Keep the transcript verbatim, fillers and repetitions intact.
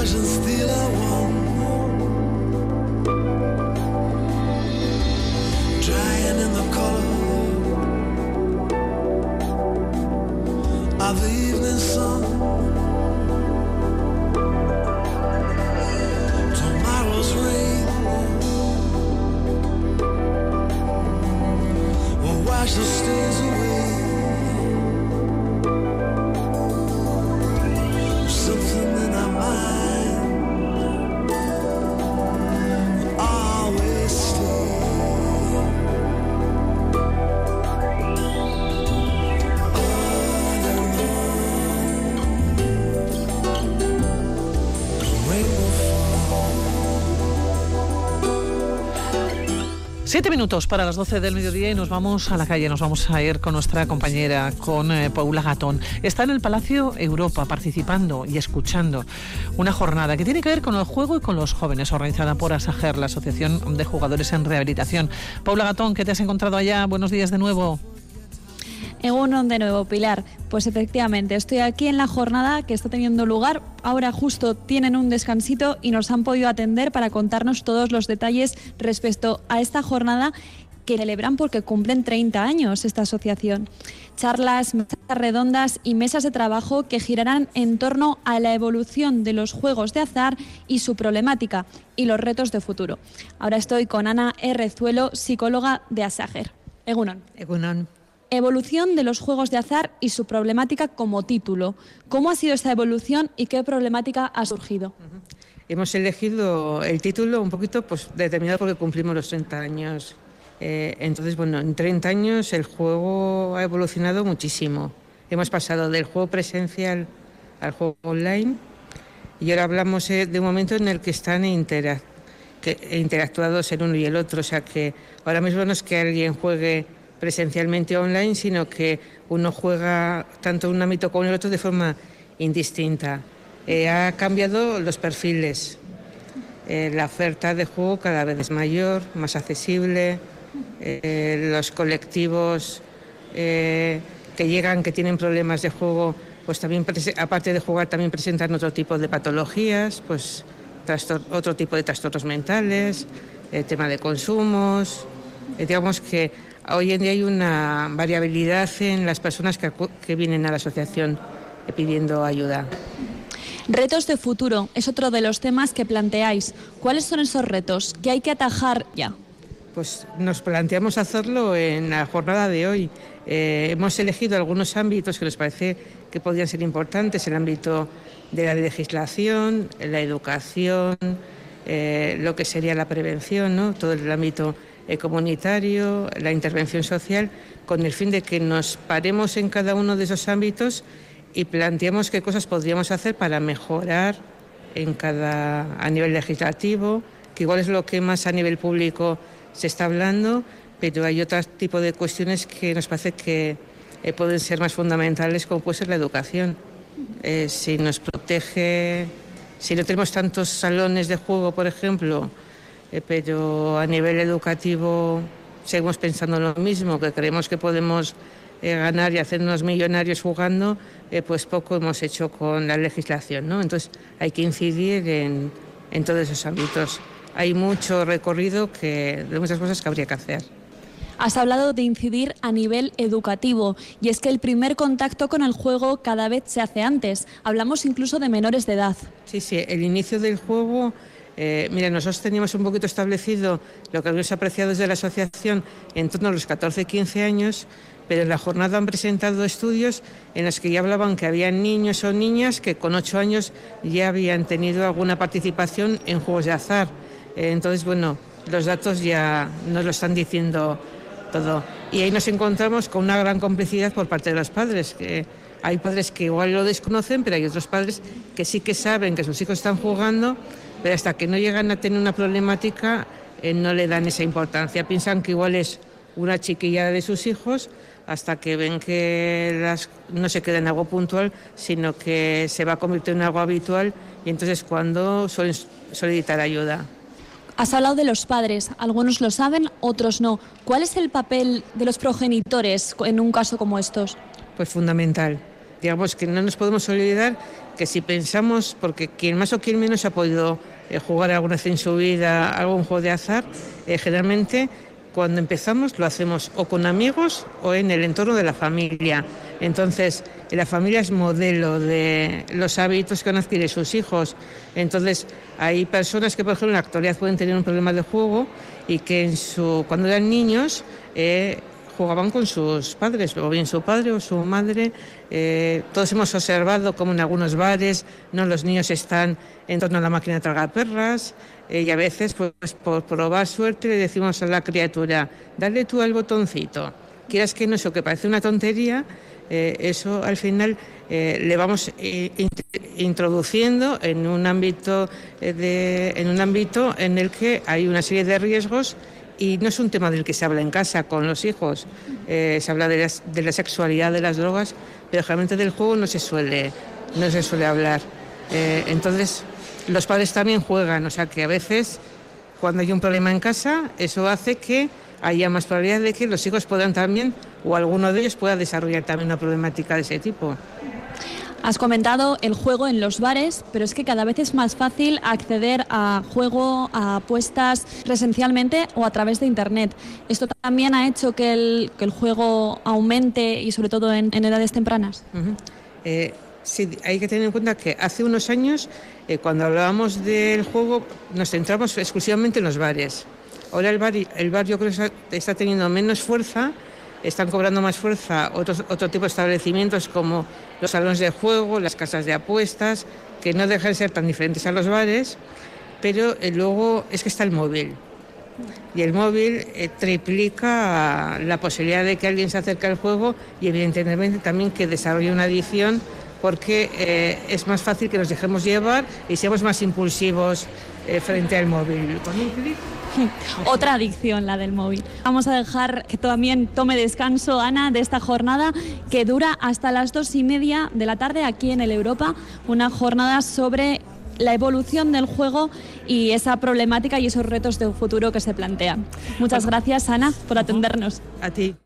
Siete minutos para las doce del mediodía y nos vamos a la calle, nos vamos a ir con nuestra compañera, con eh, Paula Gatón. Está en el Palacio Europa participando y escuchando una jornada que tiene que ver con el juego y con los jóvenes, organizada por ASAGER, la Asociación de Jugadores en Rehabilitación. Paula Gatón, ¿qué te has encontrado allá? Buenos días de nuevo. Egunon de nuevo, Pilar. Pues efectivamente, estoy aquí en la jornada que está teniendo lugar. Ahora justo tienen un descansito y nos han podido atender para contarnos todos los detalles respecto a esta jornada que celebran porque cumplen treinta años esta asociación. Charlas, mesas redondas y mesas de trabajo que girarán en torno a la evolución de los juegos de azar y su problemática y los retos de futuro. Ahora estoy con Ana Errezuelo, psicóloga de ASAGER. Egunon. Egunon. Evolución de los juegos de azar y su problemática como título. ¿Cómo ha sido esta evolución y qué problemática ha surgido? Uh-huh. Hemos elegido el título un poquito pues, determinado porque cumplimos los treinta años. Eh, entonces, bueno, en treinta años el juego ha evolucionado muchísimo. Hemos pasado del juego presencial al juego online y ahora hablamos eh, de un momento en el que están interac- que, interactuados el uno y el otro. O sea que ahora mismo no es que alguien juegue presencialmente online, sino que uno juega tanto en un ámbito como en el otro de forma indistinta. Eh, ha cambiado los perfiles, eh, la oferta de juego cada vez es mayor, más accesible, eh, los colectivos eh, que llegan, que tienen problemas de juego, pues también, aparte de jugar, también presentan otro tipo de patologías, pues trastor- otro tipo de trastornos mentales, el tema de consumos, eh, digamos que hoy en día hay una variabilidad en las personas que, que vienen a la asociación pidiendo ayuda. Retos de futuro es otro de los temas que planteáis. ¿Cuáles son esos retos que hay que atajar ya? Pues nos planteamos hacerlo en la jornada de hoy. Eh, hemos elegido algunos ámbitos que nos parece que podrían ser importantes: el ámbito de la legislación, la educación, eh, lo que sería la prevención, ¿no? Todo el ámbito Eh, comunitario, la intervención social, con el fin de que nos paremos en cada uno de esos ámbitos y planteemos qué cosas podríamos hacer para mejorar en cada, a nivel legislativo, que igual es lo que más a nivel público se está hablando, pero hay otro tipo de cuestiones que nos parece que eh, pueden ser más fundamentales, como puede ser la educación. Eh, si nos protege, si no tenemos tantos salones de juego, por ejemplo, Eh, pero a nivel educativo seguimos pensando lo mismo, que creemos que podemos eh, ganar y hacernos millonarios jugando, eh, pues poco hemos hecho con la legislación, ¿no? Entonces hay que incidir en, en todos esos ámbitos. Hay mucho recorrido que, de muchas cosas que habría que hacer. Has hablado de incidir a nivel educativo y es que el primer contacto con el juego cada vez se hace antes. Hablamos incluso de menores de edad. Sí, sí, el inicio del juego... Eh, mira, nosotros teníamos un poquito establecido lo que habíamos apreciado desde la asociación en torno a los catorce quince años, pero en la jornada han presentado estudios en los que ya hablaban que había niños o niñas que con ocho años ya habían tenido alguna participación en juegos de azar. Eh, entonces, bueno, los datos ya nos lo están diciendo todo. Y ahí nos encontramos con una gran complicidad por parte de los padres, que hay padres que igual lo desconocen, pero hay otros padres que sí que saben que sus hijos están jugando, pero hasta que no llegan a tener una problemática eh, no le dan esa importancia. Piensan que igual es una chiquilla de sus hijos hasta que ven que las, no se queda en algo puntual, sino que se va a convertir en algo habitual y entonces cuando suelen solicitar ayuda. Has hablado de los padres, algunos lo saben, otros no. ¿Cuál es el papel de los progenitores en un caso como estos? Pues fundamental. digamos que no nos podemos olvidar que si pensamos, porque quien más o quien menos ha podido eh, jugar alguna vez en su vida algún juego de azar, eh, generalmente cuando empezamos lo hacemos o con amigos o en el entorno de la familia. Entonces, la familia es modelo de los hábitos que van a adquirir sus hijos. Entonces, hay personas que, por ejemplo, en la actualidad pueden tener un problema de juego y que en su, cuando eran niños eh, jugaban con sus padres, o bien su padre o su madre. Eh, todos hemos observado cómo en algunos bares, ¿no?, los niños están en torno a la máquina de tragaperras. Eh, y a veces, pues por probar suerte, le decimos a la criatura, dale tú al botoncito. Quieras que no, eso que parece una tontería, eh, eso al final eh, le vamos eh, int- introduciendo en un ámbito eh, de, en un ámbito en el que hay una serie de riesgos. Y no es un tema del que se habla en casa con los hijos, eh, se habla de, las, de la sexualidad, de las drogas, pero realmente del juego no se suele, no se suele hablar. Eh, entonces, los padres también juegan, o sea que a veces cuando hay un problema en casa, eso hace que haya más probabilidad de que los hijos puedan también, o alguno de ellos pueda desarrollar también una problemática de ese tipo. Has comentado el juego en los bares, pero es que cada vez es más fácil acceder a juego, a apuestas presencialmente o a través de Internet. ¿Esto también ha hecho que el, que el juego aumente y sobre todo en, en edades tempranas? Uh-huh. Eh, sí, hay que tener en cuenta que hace unos años, eh, cuando hablábamos del juego, nos centramos exclusivamente en los bares. Ahora el bar, el bar yo creo que está teniendo menos fuerza. Están cobrando más fuerza otros, otro tipo de establecimientos como los salones de juego, las casas de apuestas, que no dejan de ser tan diferentes a los bares, pero eh, luego es que está el móvil. Y el móvil eh, triplica la posibilidad de que alguien se acerque al juego y evidentemente también que desarrolle una adicción, porque eh, es más fácil que nos dejemos llevar y seamos más impulsivos eh, frente al móvil. Con un clic. Otra adicción, la del móvil. Vamos a dejar que también tome descanso Ana de esta jornada que dura hasta las dos y media de la tarde aquí en el Europa, una jornada sobre la evolución del juego y esa problemática y esos retos de futuro que se plantean. Muchas gracias, Ana, por atendernos. A ti.